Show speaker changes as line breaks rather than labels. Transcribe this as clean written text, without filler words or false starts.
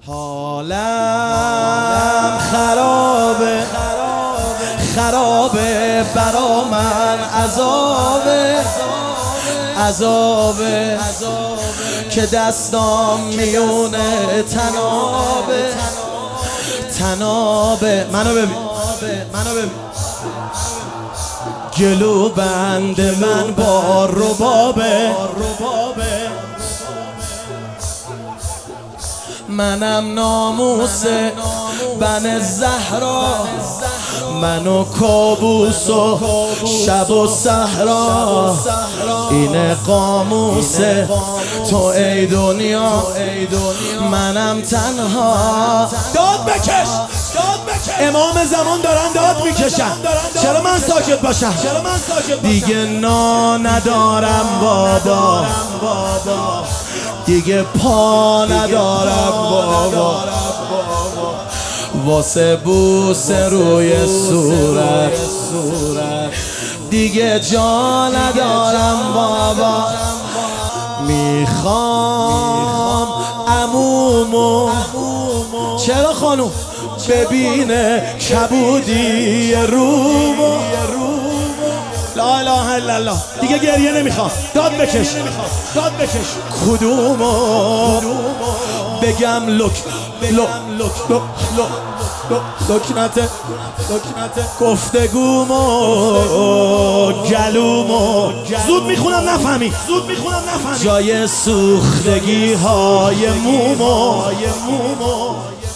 حالم خرابه خرابه برا من عذابه که دستام میونه تنابه منو ببین گلو بند من با ربابه منم ناموس بن زهرا منو کابوس و شب و صحرا این قاموس تو ای دنیا منم تنها.
داد بکش امام زمان دارن داد میکشن، چرا من ساکت باشم؟
دیگه ندارم بابا، دیگه پا ندارم بابا، واسه بوس روی صورت دیگه جا ندارم بابا. میخوام عمومو چرا خانوم ببینه کبودی رومو. لا اله الا الله.
دیگه گریه نمیخوام، داد بکش
کدومو بگم لکنته گفتگومو گلومو
زود میخونم نفهمی
جای سوختگی های مومو